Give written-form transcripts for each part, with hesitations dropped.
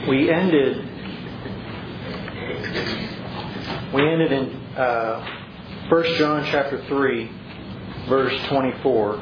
We ended in 1 John chapter 3, verse 24.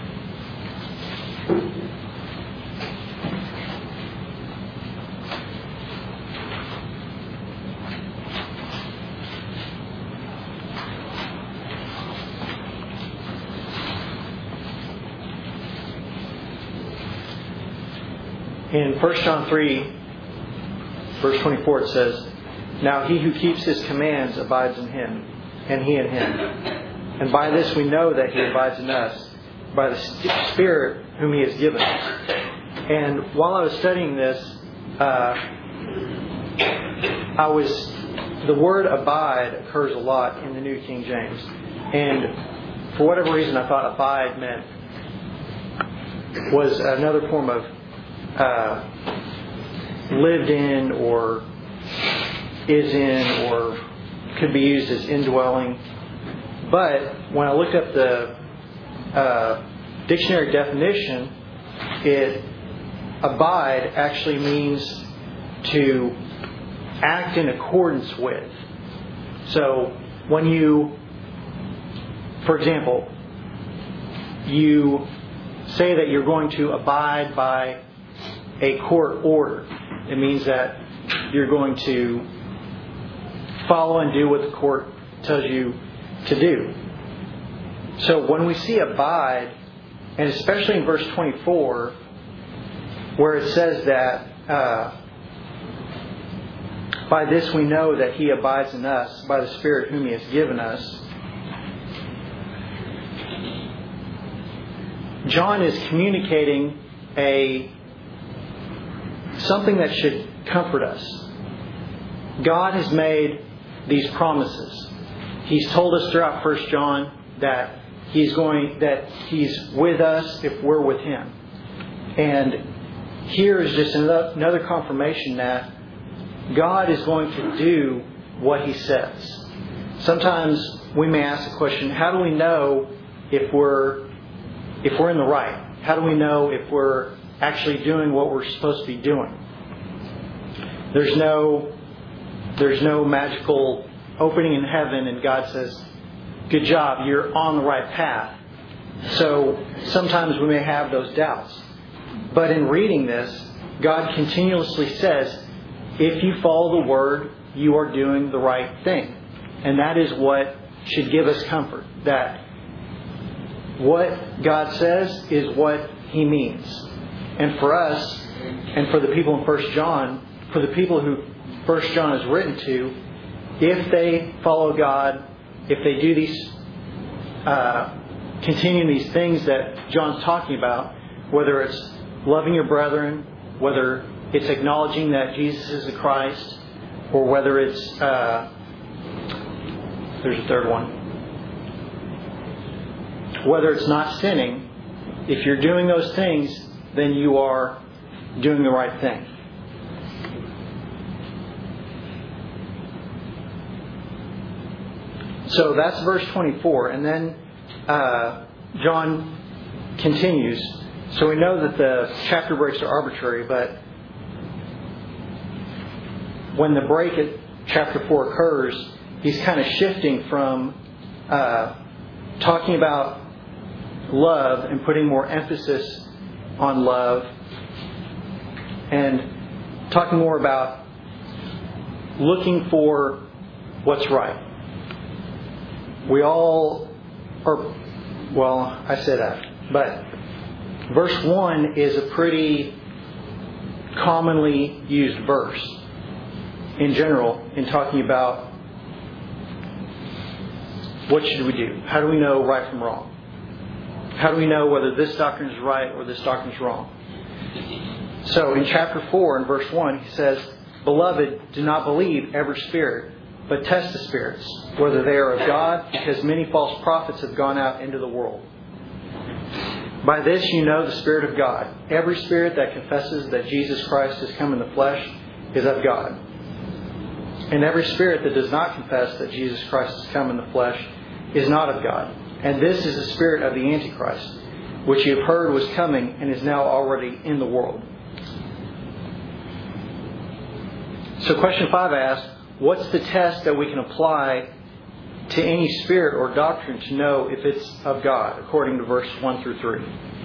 In 1 John 3, verse 24, it says, "Now he who keeps His commands abides in Him, and He in him. And by this we know that He abides in us, by the Spirit whom He has given us." And while I was studying this, the word abide occurs a lot in the New King James. And for whatever reason, I thought abide was another form of lived in, or is in, or could be used as indwelling. But when I looked up the dictionary definition, abide actually means to act in accordance with. So when for example, you say that you're going to abide by a court order, it means that you're going to follow and do what the court tells you to do. So when we see abide, and especially in verse 24, where it says that by this we know that He abides in us, by the Spirit whom He has given us, John is communicating something that should comfort us. God has made these promises. He's told us throughout 1 John that He's with us if we're with Him. And here is just another confirmation that God is going to do what He says. Sometimes we may ask the question, how do we know if we're in the right? How do we know if we're actually doing what we're supposed to be doing? There's no magical opening in heaven and God says, "Good job, you're on the right path." So sometimes we may have those doubts. But in reading this, God continuously says, if you follow the Word, you are doing the right thing. And that is what should give us comfort. That what God says is what He means. And for us, and for the people in 1 John, for the people who 1 John is written to, if they follow God, if they do these, continue these things that John's talking about, whether it's loving your brethren, whether it's acknowledging that Jesus is the Christ, or whether it's, there's a third one, whether it's not sinning, if you're doing those things, then you are doing the right thing. So that's verse 24. And then John continues. So we know that the chapter breaks are arbitrary, but when the break at chapter 4 occurs, he's kind of shifting from talking about love and putting more emphasis on love and talking more about looking for what's right. We all are, well, I say that, but verse 1 is a pretty commonly used verse in general in talking about what should we do? How do we know right from wrong? How do we know whether this doctrine is right or this doctrine is wrong? So in chapter 4 and verse 1, he says, "Beloved, do not believe every spirit, but test the spirits, whether they are of God, because many false prophets have gone out into the world. By this you know the Spirit of God. Every spirit that confesses that Jesus Christ has come in the flesh is of God. And every spirit that does not confess that Jesus Christ has come in the flesh is not of God. And this is the spirit of the Antichrist, which you have heard was coming and is now already in the world." So question 5 asks, what's the test that we can apply to any spirit or doctrine to know if it's of God, according to verse 1 through 3?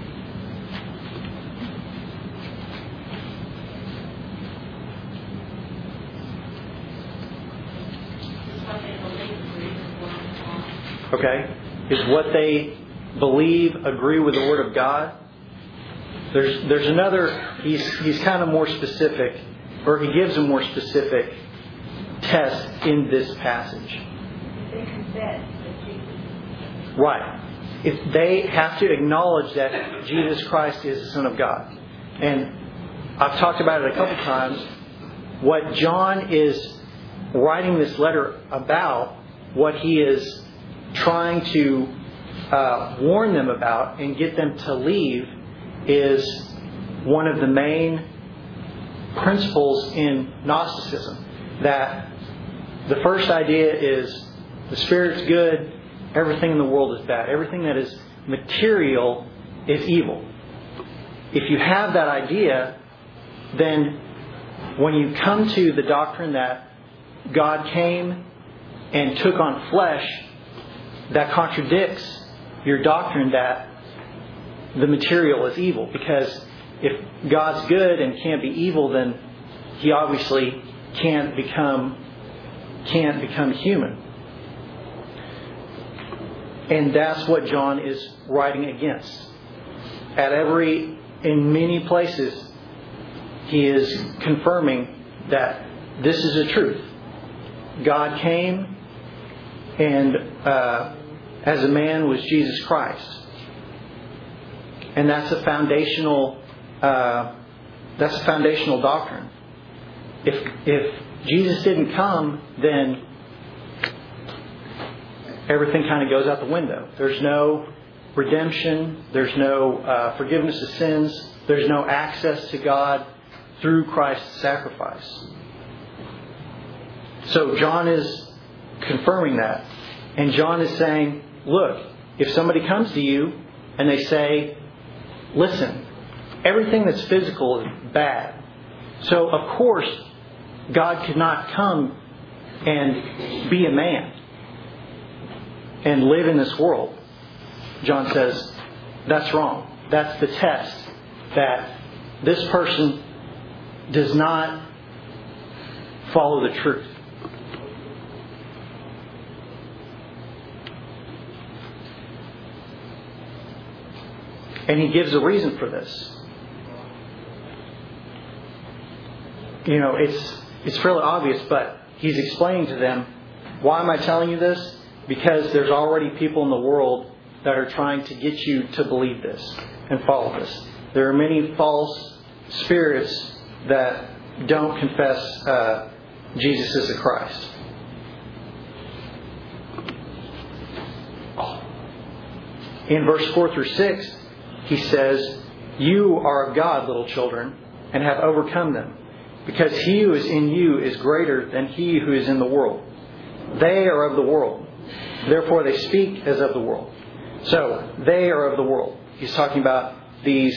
Okay? Is what they believe agree with the Word of God? There's another, he's kind of more specific, or he gives a more specific test in this passage. They confess that Jesus. Right. If they have to acknowledge that Jesus Christ is the Son of God. And I've talked about it a couple times. What John is writing this letter about, what he is trying to warn them about and get them to leave, is one of the main principles in Gnosticism. That the first idea is the Spirit's good, everything in the world is bad. Everything that is material is evil. If you have that idea, then when you come to the doctrine that God came and took on flesh, that contradicts your doctrine that the material is evil. Because if God's good and can't be evil, then He obviously can't become human. And that's what John is writing against. In many places, he is confirming that this is a truth. God came, and as a man was Jesus Christ. And that's a foundational doctrine. If Jesus didn't come, then everything kind of goes out the window. There's no redemption. There's no forgiveness of sins. There's no access to God through Christ's sacrifice. So John is confirming that. And John is saying, look, if somebody comes to you and they say, listen, everything that's physical is bad. So, of course, God could not come and be a man and live in this world. John says, that's wrong. That's the test. That this person does not follow the truth. And he gives a reason for this. It's fairly obvious, but he's explaining to them, why am I telling you this? Because there's already people in the world that are trying to get you to believe this and follow this. There are many false spirits that don't confess Jesus as the Christ. In verse 4 through 6, he says, you are of God, little children, and have overcome them, because he who is in you is greater than he who is in the world. They are of the world. Therefore they speak as of the world. So, they are of the world. He's talking about these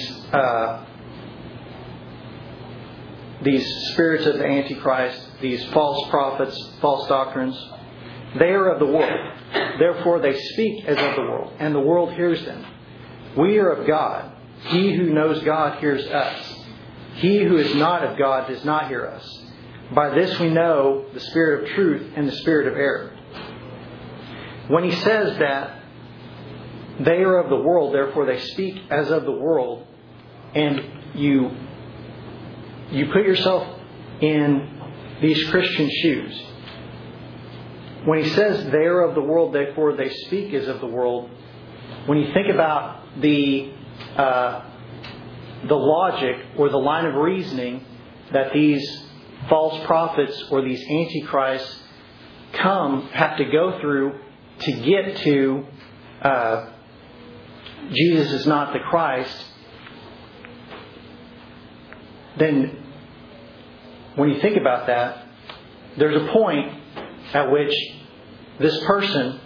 spirits of the Antichrist, these false prophets, false doctrines. They are of the world. Therefore they speak as of the world, and the world hears them. We are of God. He who knows God hears us. He who is not of God does not hear us. By this we know the spirit of truth and the spirit of error. When he says that they are of the world, therefore they speak as of the world, and you put yourself in these Christian shoes. When he says they are of the world, therefore they speak as of the world, when you think about the logic or the line of reasoning that these false prophets or these antichrists have to go through to get to Jesus is not the Christ, then when you think about that, there's a point at which this person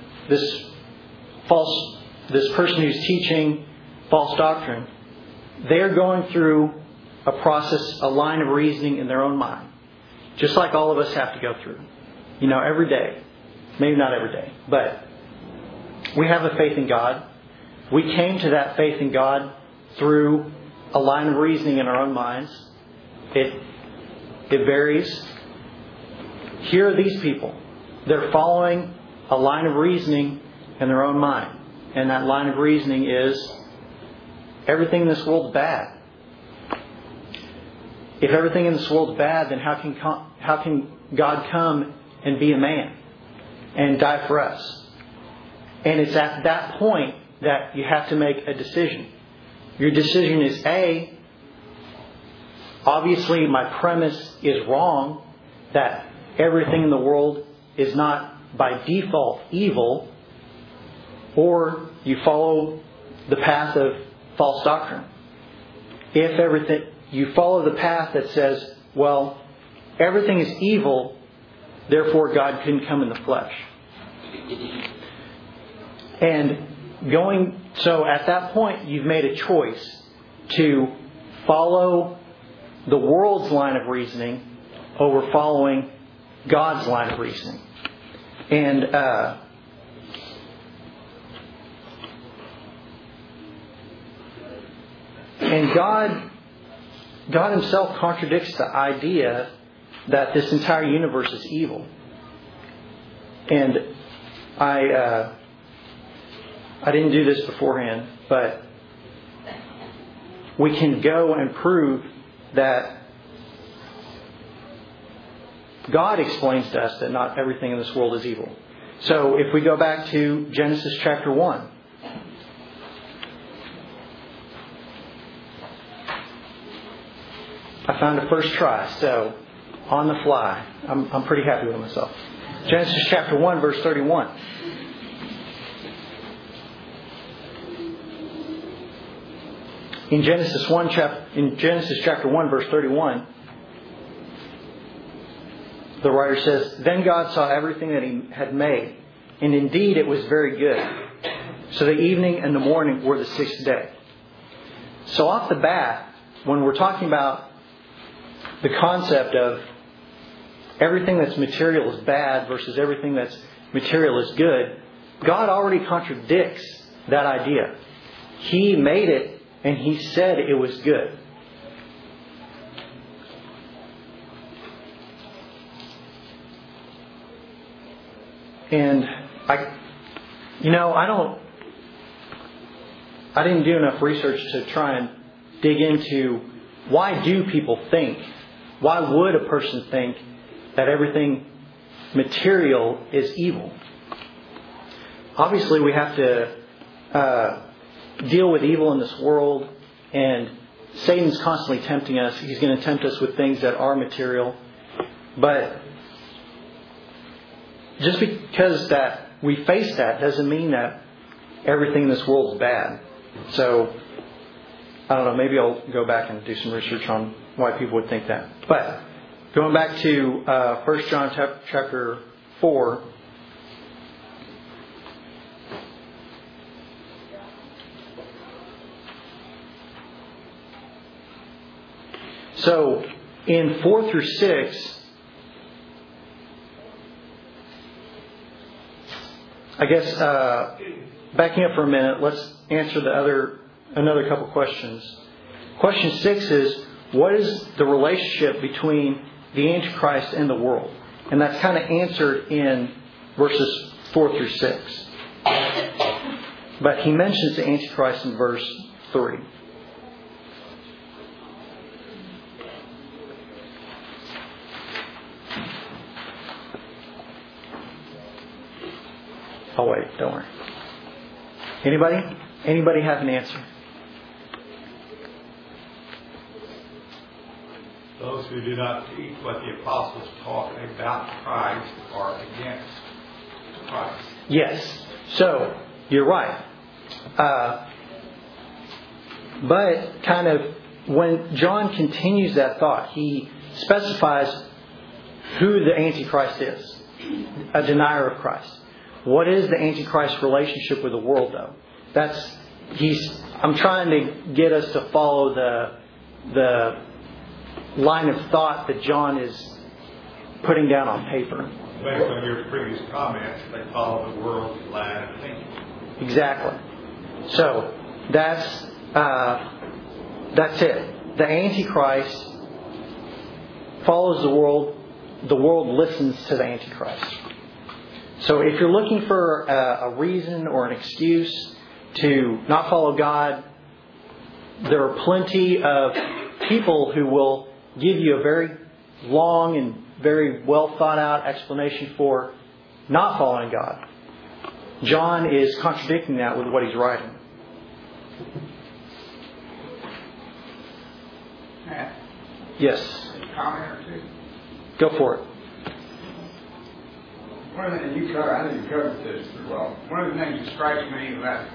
who's teaching false doctrine, they're going through a process, a line of reasoning in their own mind. just like all of us have to go through. Every day. Maybe not every day, but we have a faith in God. We came to that faith in God through a line of reasoning in our own minds. It varies. Here are these people. They're following a line of reasoning in their own mind. And that line of reasoning is everything in this world's bad. If everything in this world's bad, then how can God come and be a man and die for us? And it's at that point that you have to make a decision. Your decision is A, obviously my premise is wrong, that everything in the world is not by default evil, or you follow the path of false doctrine. If you follow the path that says, well, everything is evil, therefore God couldn't come in the flesh. So at that point, you've made a choice to follow the world's line of reasoning over following God's line of reasoning. And God Himself contradicts the idea that this entire universe is evil. And I didn't do this beforehand, but we can go and prove that God explains to us that not everything in this world is evil. So if we go back to Genesis chapter 1. I found it first try, so on the fly. I'm pretty happy with myself. Genesis chapter 1, verse 31. In Genesis chapter 1, verse 31, the writer says, "Then God saw everything that He had made, and indeed it was very good. So the evening and the morning were the sixth day." So off the bat, when we're talking about the concept of everything that's material is bad versus everything that's material is good, God already contradicts that idea. He made it and He said it was good. And I didn't do enough research to try and dig into why do people think, why would a person think that everything material is evil? Obviously, we have to deal with evil in this world, and Satan's constantly tempting us. He's going to tempt us with things that are material. But just because that we face that doesn't mean that everything in this world is bad. So, I don't know, maybe I'll go back and do some research on why people would think that. But, going back to 1 John chapter 4. So, in 4 through 6, I guess, backing up for a minute, let's answer another couple questions. Question 6 is, what is the relationship between the Antichrist and the world? And that's kind of answered in verses 4 through 6. But he mentions the Antichrist in verse 3. Oh wait, don't worry. Anybody? Anybody have an answer? Those who do not teach what the apostles taught about Christ are against Christ. Yes. So, you're right. But kind of when John continues that thought, he specifies who the Antichrist is. A denier of Christ. What is the Antichrist's relationship with the world, though? I'm trying to get us to follow the line of thought that John is putting down on paper. Based on your previous comments, they follow the world's line of thinking. Exactly. So that's it. The Antichrist follows the world. The world listens to the Antichrist. So if you're looking for a reason or an excuse to not follow God, there are plenty of people who will give you a very long and very well thought out explanation for not following God. John is contradicting that with what he's writing. Matt, Yes. a comment or two? Go for it. One of the things you covered, I think you covered this pretty well. One of the things that strikes me about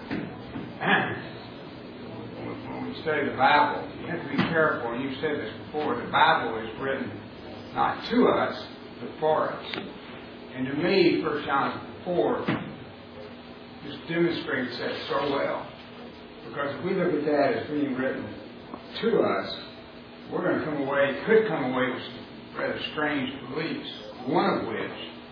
when we study the Bible, you have to be careful, and you've said this before, the Bible is written not to us, but for us. And to me, 1 John 4 just demonstrates that so well. Because if we look at that as being written to us, we're going to could come away with some rather strange beliefs. One of which,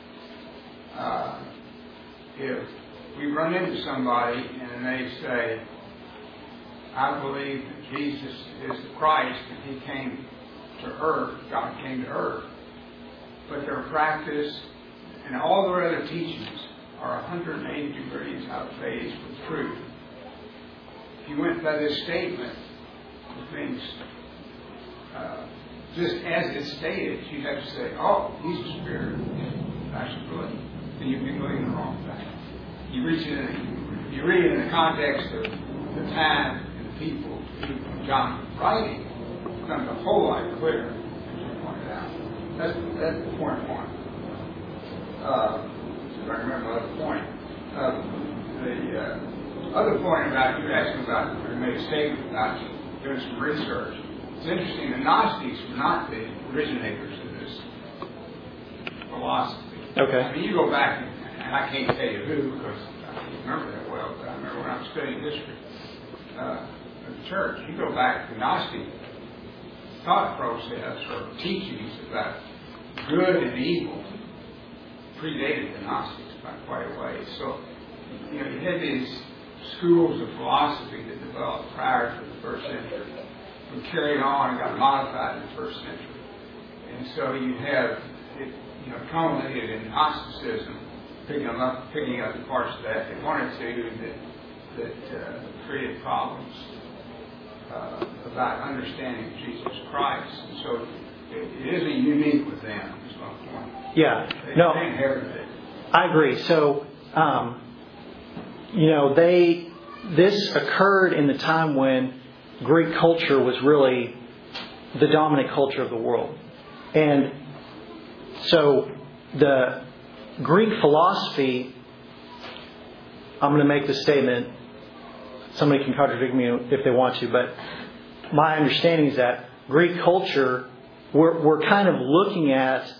if we run into somebody and they say, I believe that Jesus is the Christ, and He came to earth, God came to earth, but their practice and all their other teachings are 180 degrees out of phase with truth. If you went by this statement, the things just as it's stated, you'd have to say, oh, he's a spirit. That's a belief. Then you'd be believing the wrong thing. You read it in the context of the time and the people who John was writing, it becomes a whole lot clearer, as you pointed out. That's point one. If I remember the other point. The other point about, you asking about, you made a statement about doing some research. It's interesting, the Gnostics were not the originators of this philosophy. Okay. I mean, you go back, and I can't tell you who, because I can't remember that well, but I remember when I was studying history of the church, you go back to the Gnostic thought process or teachings about good and evil predated the Gnostics by quite a way. So, you had these schools of philosophy that developed prior to the first century, were carried on and got modified in the first century. And so you have it, culminated in Gnosticism, picking up the parts of that they wanted to that created problems about understanding Jesus Christ. And so it isn't unique with them, is my point. Yeah. They inherited it. I agree. So, this occurred in the time when Greek culture was really the dominant culture of the world. And so the Greek philosophy, I'm going to make this statement, somebody can contradict me if they want to, but my understanding is that Greek culture, we're kind of looking at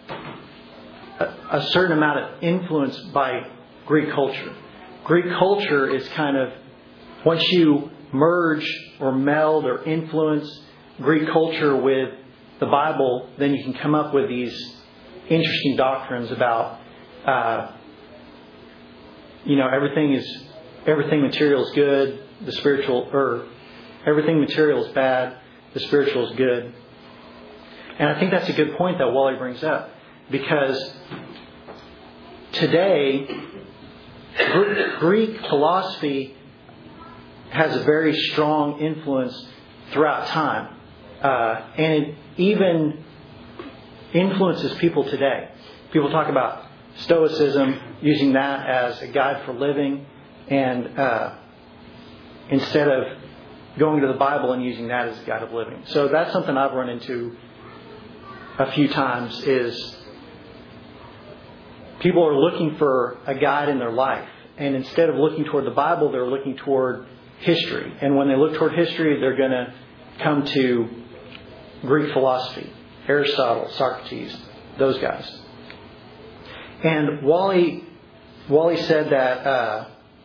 a certain amount of influence by Greek culture. Greek culture is kind of, once you merge or meld or influence Greek culture with the Bible, then you can come up with these interesting doctrines about, everything material is good, the spiritual, or everything material is bad, the spiritual is good. And I think that's a good point that Wally brings up, because today Greek philosophy has a very strong influence throughout time. And it even influences people today. People talk about Stoicism, using that as a guide for living, and instead of going to the Bible and using that as a guide of living. So that's something I've run into a few times, is people are looking for a guide in their life. And instead of looking toward the Bible, they're looking toward history. And when they look toward history, they're going to come to Greek philosophy, Aristotle, Socrates, those guys. And Wally said that,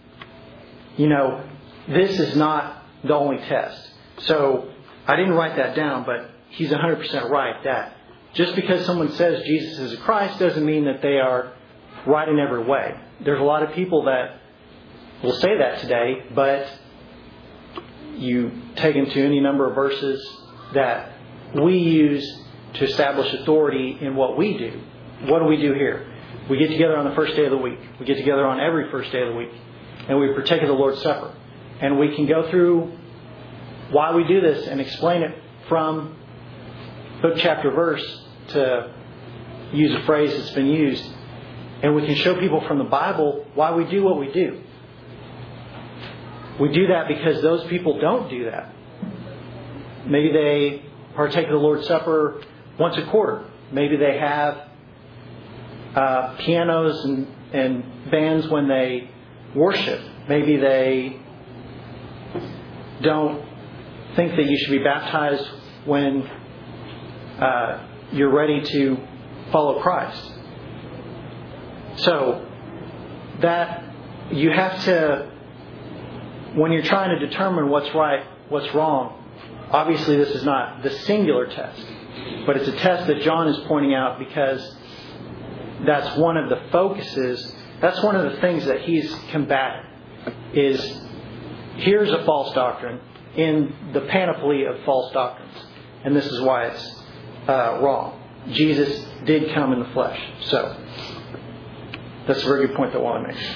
this is not the only test. So I didn't write that down, but he's 100% right that just because someone says Jesus is a Christ doesn't mean that they are right in every way. There's a lot of people that will say that today, but you take them to any number of verses that we use to establish authority in what we do. What do we do here? We get together on the first day of the week. We get together on every first day of the week. And we partake of the Lord's Supper. And we can go through why we do this and explain it from book, chapter, verse, to use a phrase that's been used. And we can show people from the Bible why we do what we do. We do that because those people don't do that. Maybe they partake of the Lord's Supper once a quarter. Maybe they have pianos and bands when they worship. Maybe they don't think that you should be baptized when you're ready to follow Christ. So that you have to, when you're trying to determine what's right, what's wrong, obviously this is not the singular test, but it's a test that John is pointing out because that's one of the focuses, that's one of the things that he's combating, is here's a false doctrine in the panoply of false doctrines, and this is why it's wrong. Jesus did come in the flesh. So that's a very good point that I want to make.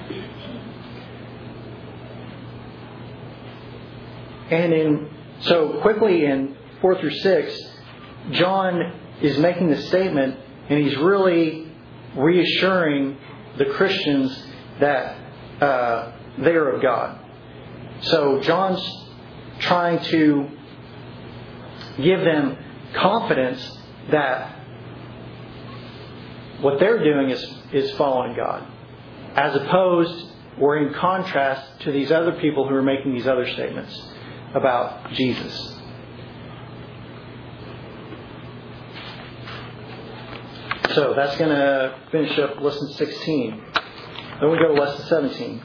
And so quickly in 4 through 6, John is making the statement, and he's really reassuring the Christians that they are of God. So John's trying to give them confidence that what they're doing is following God, as opposed or in contrast to these other people who are making these other statements about Jesus. So that's going to finish up lesson 16. Then we go to lesson 17.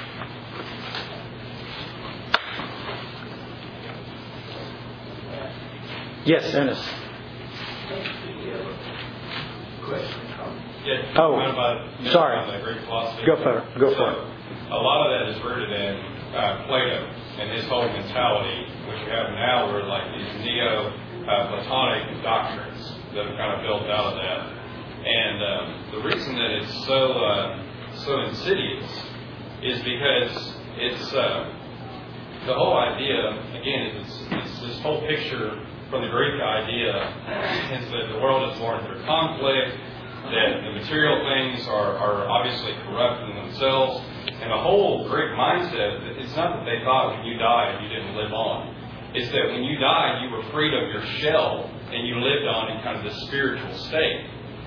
Yes, Ennis. Sorry. Go for it. A lot of that is rooted in Plato and his whole mentality, which you have now, where like these Neo-Platonic doctrines that are kind of built out of that. And the reason that it's so insidious is because it's the whole idea. Again, it's this whole picture from the Greek idea is that the world is born through conflict, that the material things are obviously corrupt in themselves, and the whole Greek mindset. It's not that they thought when you died you didn't live on. It's that when you died you were freed of your shell and you lived on in kind of this spiritual state.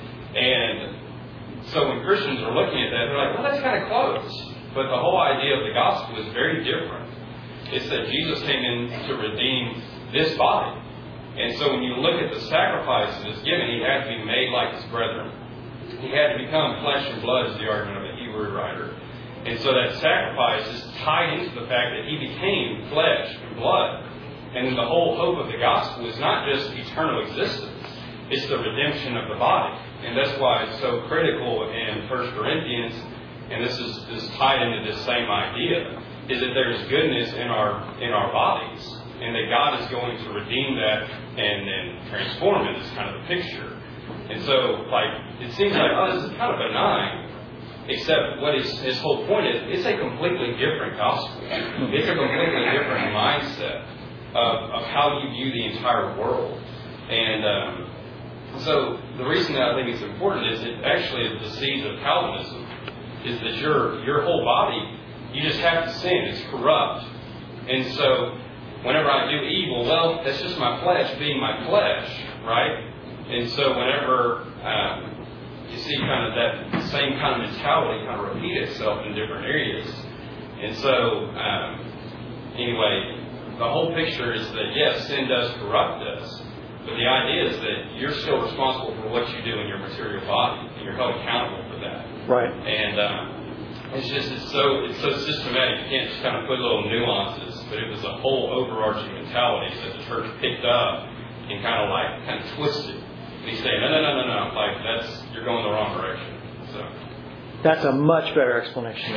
And so when Christians are looking at that, they're like, well, that's kind of close. But the whole idea of the gospel is very different. It's that Jesus came in to redeem this body. And so when you look at the sacrifice that is given, he had to be made like his brethren. He had to become flesh and blood, is the argument of a Hebrew writer. And so that sacrifice is tied into the fact that he became flesh and blood. And then the whole hope of the gospel is not just eternal existence. It's the redemption of the body. And that's why it's so critical in 1 Corinthians, and this is tied into this same idea, is that there's goodness in our bodies, and that God is going to redeem that and transform it is kind of the picture. And so, it seems like, this is kind of benign, except what his whole point is, it's a completely different gospel. It's a completely different mindset of how you view the entire world. And so the reason that I think it's important is it actually is the seeds of Calvinism, is that your whole body, you just have to sin. It's corrupt. And so whenever I do evil, well, that's just my flesh being my flesh, right? And so whenever you see kind of that same kind of mentality kind of repeat itself in different areas. And so anyway, the whole picture is that, yes, sin does corrupt us. But the idea is that you're still responsible for what you do in your material body, and you're held accountable for that. Right. And it's so systematic. You can't just kind of put little nuances, but it was a whole overarching mentality that the church picked up and kind of twisted. And he say, no. Like, you're going the wrong direction. So. That's a much better explanation.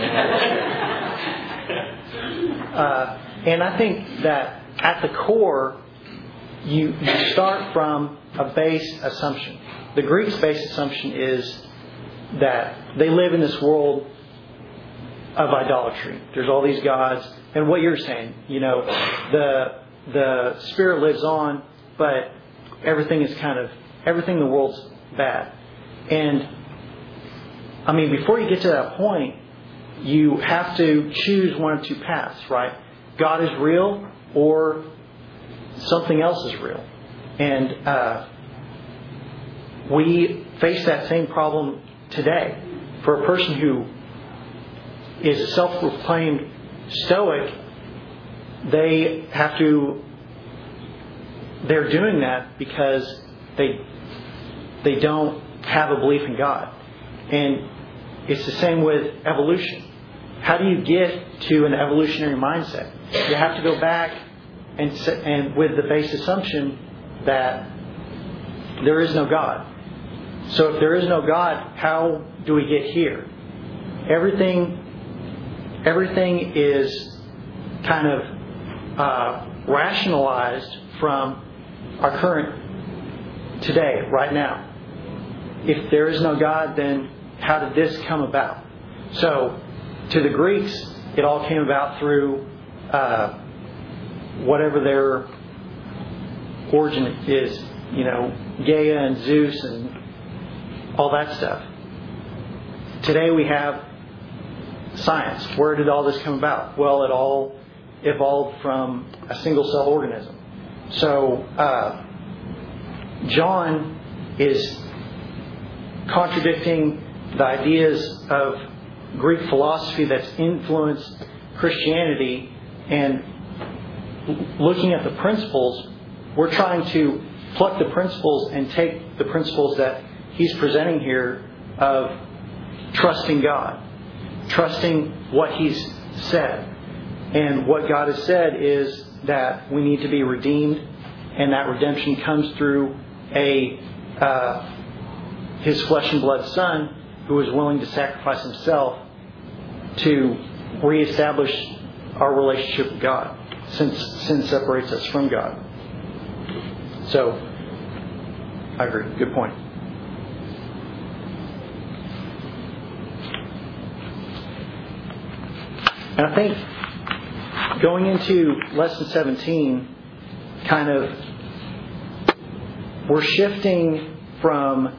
And I think that at the core, you start from a base assumption. The Greeks' base assumption is that they live in this world of idolatry. There's all these gods. And what you're saying, the spirit lives on, but everything in the world's bad. And I mean, before you get to that point, you have to choose one of two paths, right? God is real or something else is real. And we face that same problem today. For a person who is a self-proclaimed Stoic, they're doing that because they don't have a belief in God. And it's the same with evolution. How do you get to an evolutionary mindset? You have to go back and with the base assumption that there is no God. So if there is no God, how do we get here? Everything is kind of rationalized from our current today, right now. If there is no God, then how did this come about? So, to the Greeks, it all came about through whatever their origin is, Gaia and Zeus and all that stuff. Today we have science. Where did all this come about? Well, it all evolved from a single cell organism. So, John is contradicting the ideas of Greek philosophy that's influenced Christianity, and looking at the principles, we're trying to pluck the principles and take the principles that he's presenting here of trusting God, trusting what he's said. And what God has said is that we need to be redeemed, and that redemption comes through His flesh and blood Son, who is willing to sacrifice himself to reestablish our relationship with God, since sin separates us from God. So, I agree. Good point. And I think going into lesson 17, we're shifting from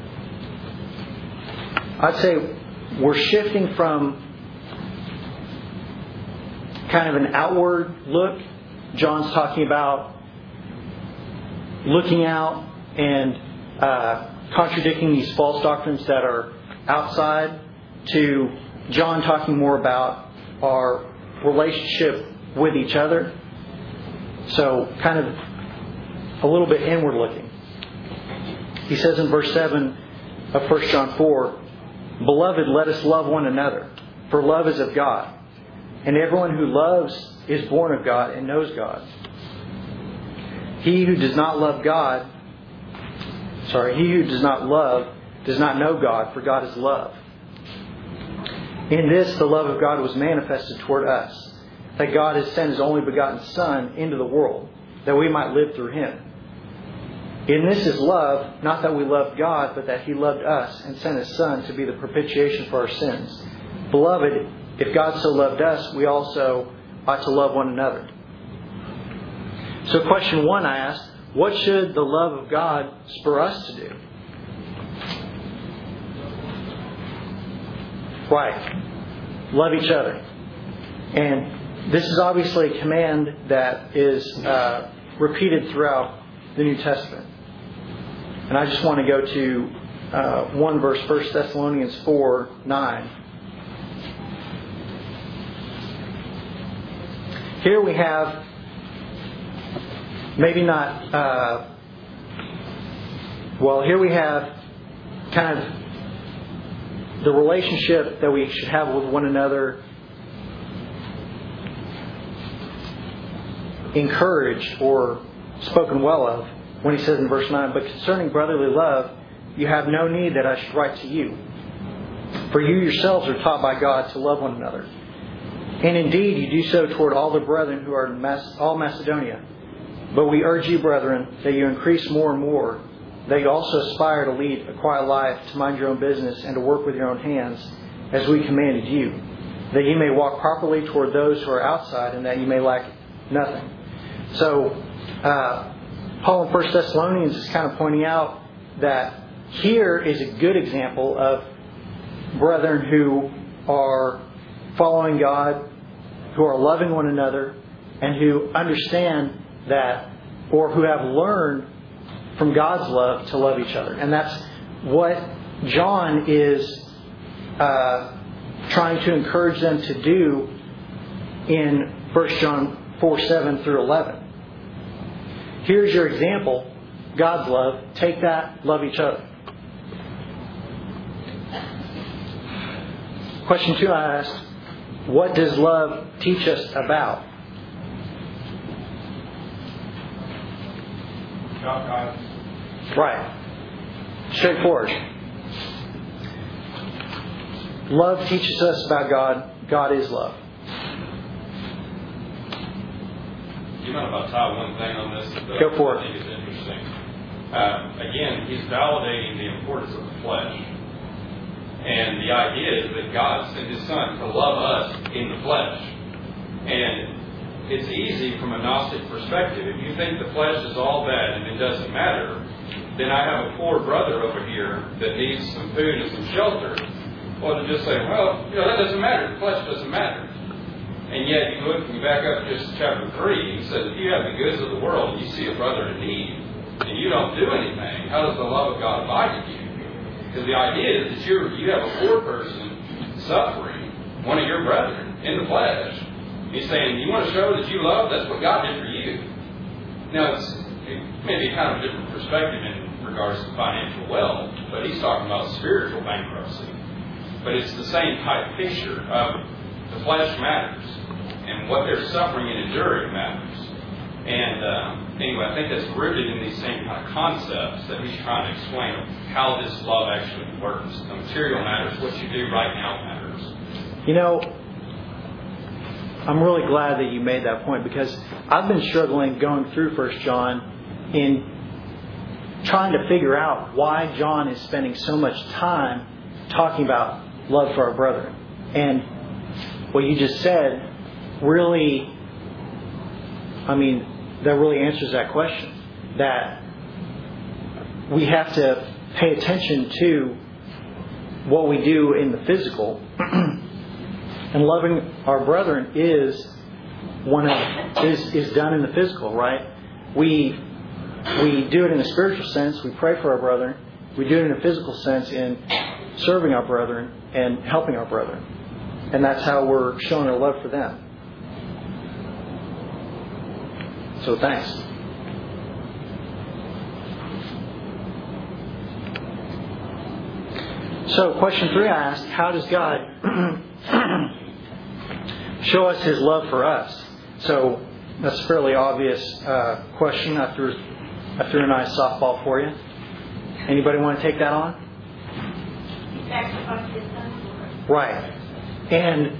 kind of an outward look. John's talking about looking out and contradicting these false doctrines that are outside, to John talking more about our relationship with each other. So kind of a little bit inward looking. He says in verse 7 of 1 John 4, "Beloved, let us love one another, for love is of God. And everyone who loves is born of God and knows God. He who does not love does not know God, for God is love. In this, the love of God was manifested toward us, that God has sent His only begotten Son into the world, that we might live through Him. In this is love, not that we loved God, but that He loved us and sent His Son to be the propitiation for our sins. Beloved, if God so loved us, we also ought to love one another." So question 1 I asked, what should the love of God spur us to do? Right. Love each other. And this is obviously a command that is repeated throughout the New Testament. And I just want to go to one verse, 1 Thessalonians 4:9. Here we have, here we have kind of the relationship that we should have with one another encouraged or spoken well of. when he says in verse 9, "But concerning brotherly love, you have no need that I should write to you. For you yourselves are taught by God to love one another. And indeed you do so toward all the brethren who are in all Macedonia. But we urge you, brethren, that you increase more and more, that you also aspire to lead a quiet life, to mind your own business, and to work with your own hands, as we commanded you, that you may walk properly toward those who are outside, and that you may lack nothing." So, Paul in 1 Thessalonians is kind of pointing out that here is a good example of brethren who are following God, who are loving one another, and who understand that, or who have learned from God's love to love each other. And that's what John is trying to encourage them to do in 1 John 4:7 through 11. Here's your example, God's love. Take that, love each other. Question 2 I asked, what does love teach us about? God. Right. Straightforward. Love teaches us about God. God is love. You mind if I tie one thing on this? Go for it. I think it's interesting. Again, he's validating the importance of the flesh. And the idea is that God sent His Son to love us in the flesh. And it's easy from a Gnostic perspective. If you think the flesh is all bad and it doesn't matter, then I have a poor brother over here that needs some food and some shelter. Well, to just say, well, that doesn't matter. The flesh doesn't matter. And yet, you look and you back up just chapter 3, he says, if you have the goods of the world and you see a brother in need, and you don't do anything, how does the love of God abide in you? Because the idea is that you have a poor person suffering, one of your brethren, in the flesh. He's saying, you want to show that you love? That's what God did for you. Now, it may be kind of a different perspective in regards to financial wealth, but he's talking about spiritual bankruptcy. But it's the same type picture of the flesh matters, and what they're suffering and enduring matters. And anyway, I think that's rooted in these same kind of concepts that he's trying to explain of how this love actually works. The material matters. What you do right now matters. I'm really glad that you made that point, because I've been struggling going through 1 John in trying to figure out why John is spending so much time talking about love for our brethren. And what you just said really, that really answers that question. That we have to pay attention to what we do in the physical. And loving our brethren is done in the physical, right? We do it in a spiritual sense. We pray for our brethren. We do it in a physical sense in serving our brethren and helping our brethren. And that's how we're showing our love for them. So thanks. So question 3 I asked, how does God show us His love for us? So that's a fairly obvious question. I threw a nice softball for you. Anybody want to take that on? He sacrificed His Son for us. Right. And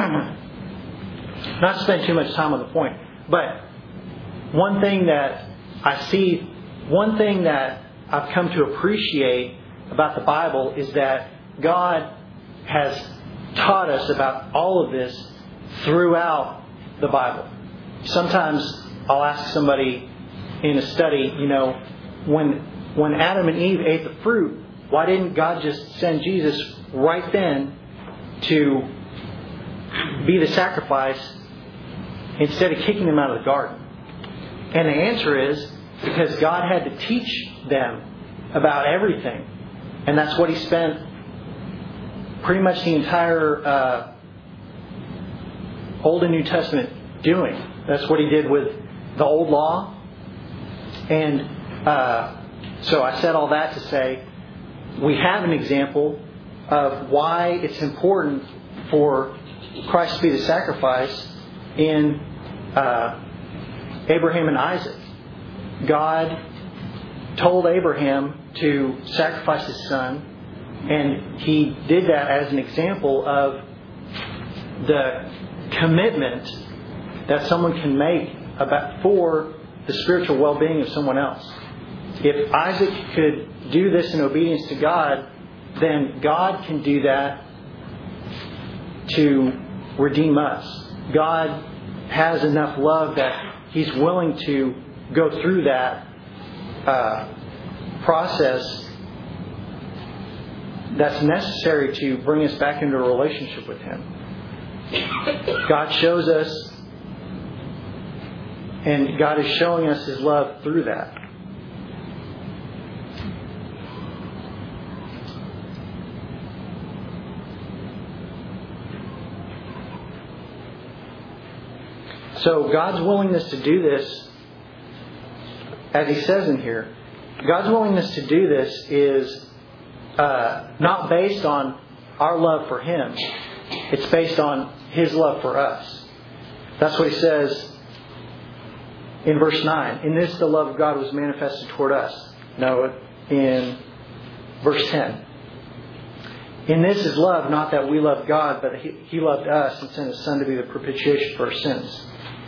not to spend too much time on the point, but one thing that I've come to appreciate about the Bible is that God has taught us about all of this throughout the Bible. Sometimes I'll ask somebody in a study, when Adam and Eve ate the fruit, why didn't God just send Jesus right then to be the sacrifice instead of kicking them out of the garden? And the answer is because God had to teach them about everything. And that's what He spent pretty much the entire Old and New Testament doing. That's what He did with the Old Law. And so I said all that to say we have an example of why it's important for Christ to be the sacrifice in Abraham and Isaac. God told Abraham to sacrifice his son, and he did that as an example of the commitment that someone can make for the spiritual well-being of someone else. If Isaac could do this in obedience to God, then God can do that to redeem us. God has enough love that He's willing to go through that process that's necessary to bring us back into a relationship with Him. God shows us, and God is showing us His love through that. So God's willingness to do this, as He says in here, God's willingness to do this is not based on our love for Him. It's based on His love for us. That's what He says in verse 9. In this the love of God was manifested toward us. No, in verse 10. In this is love, not that we loved God, but He loved us and sent His Son to be the propitiation for our sins.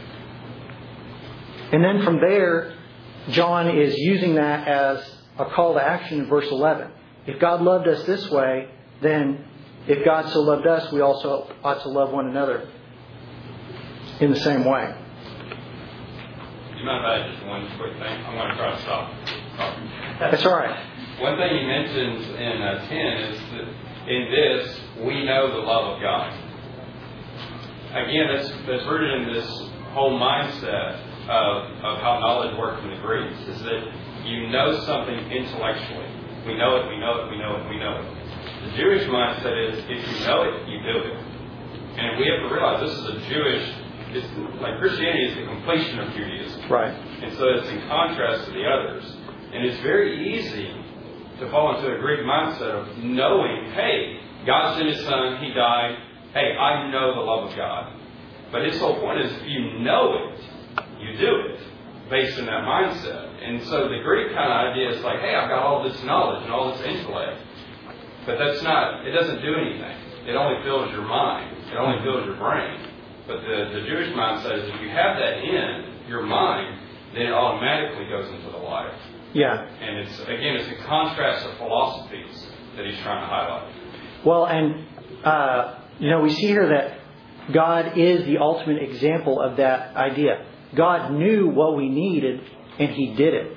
And then from there, John is using that as a call to action in verse 11. If God loved us this way, then if God so loved us, we also ought to love one another in the same way. Do you mind if I add just one quick thing? I'm going to try to stop. That's all right. One thing he mentions in 10 is that in this, we know the love of God. Again, that's rooted in this whole mindset of how knowledge works in the Greeks, is that you know something intellectually. We know it, we know it, we know it, we know it. The Jewish mindset is, if you know it, you do it. And we have to realize this is a Jewish, it's like Christianity is the completion of Judaism. Right. And so it's in contrast to the others. And it's very easy to fall into a Greek mindset of knowing, hey, God sent His Son, He died, hey, I know the love of God. But his whole point is, if you know it, you do it, based on that mindset. And so the Greek kind of idea is like, hey, I've got all this knowledge and all this intellect. But that's not, it doesn't do anything. It only fills your mind. It only fills your brain. But the Jewish mindset is, if you have that in your mind, then it automatically goes into the life. Yeah. And it's the contrast of philosophies that he's trying to highlight. Well, and, we see here that God is the ultimate example of that idea. God knew what we needed, and He did it.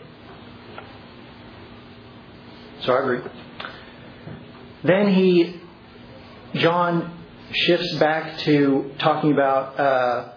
So I agree. Then John shifts back to talking about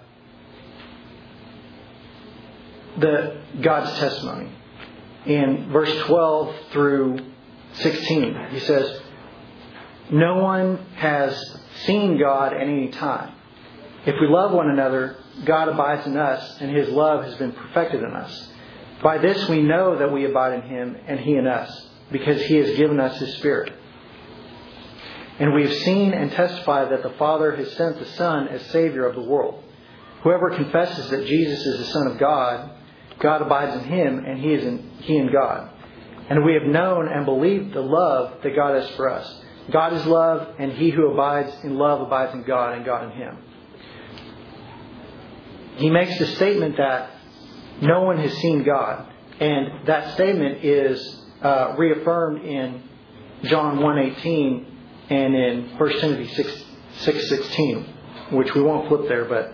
God's testimony. In verse 12 through 16, he says, "No one has seen God at any time. If we love one another, God abides in us, and His love has been perfected in us. By this we know that we abide in Him, and He in us, because He has given us His Spirit. And we have seen and testified that the Father has sent the Son as Savior of the world. Whoever confesses that Jesus is the Son of God, God abides in Him, and He in God. And we have known and believed the love that God has for us. God is love, and he who abides in love abides in God, and God in him." He makes the statement that no one has seen God. And that statement is reaffirmed in John 1:18 and in 1 Timothy 6:16, which we won't flip there, but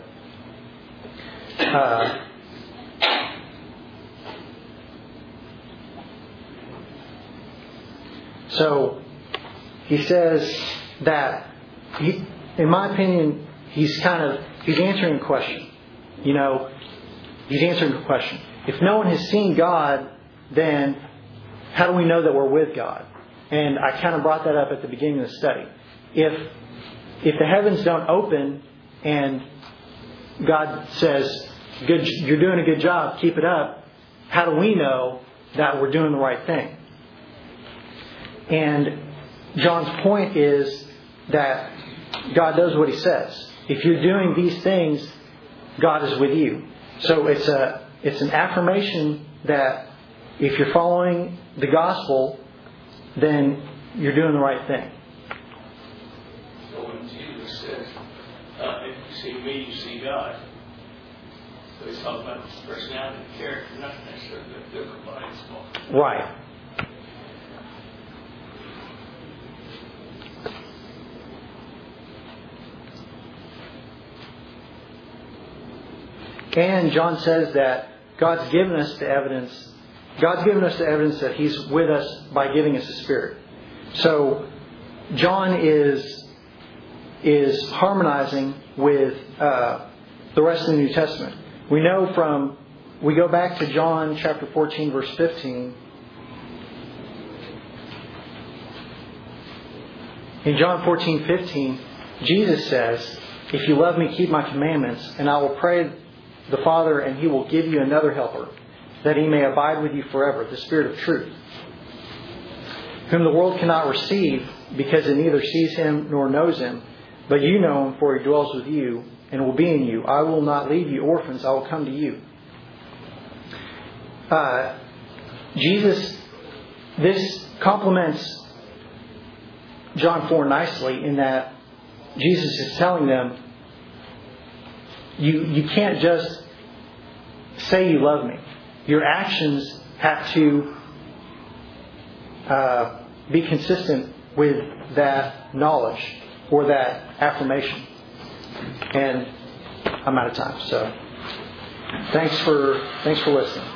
so he says that in my opinion, he's answering a question. He's answering a question. If no one has seen God, then how do we know that we're with God? And I kind of brought that up at the beginning of the study. If the heavens don't open and God says, "Good, you're doing a good job, keep it up," how do we know that we're doing the right thing? And John's point is that God does what He says. If you're doing these things, God is with you. So it's an affirmation that if you're following the gospel, then you're doing the right thing. So when Jesus says, if you see me, you see God. So he's talking about his personality and character, not necessarily the physical body and small. Right. And John says that God's given us the evidence. God's given us the evidence that He's with us by giving us the Spirit. So John is harmonizing with the rest of the New Testament. We go back to John chapter 14, verse 15. In John 14:15, Jesus says, "If you love me, keep my commandments, and I will pray the Father, and He will give you another helper, that He may abide with you forever, the Spirit of truth, whom the world cannot receive, because it neither sees Him nor knows Him. But you know Him, for He dwells with you and will be in you. I will not leave you orphans, I will come to you." This complements John 4 nicely in that Jesus is telling them, you can't just say you love me. Your actions have to be consistent with that knowledge or that affirmation. And I'm out of time. So thanks for listening.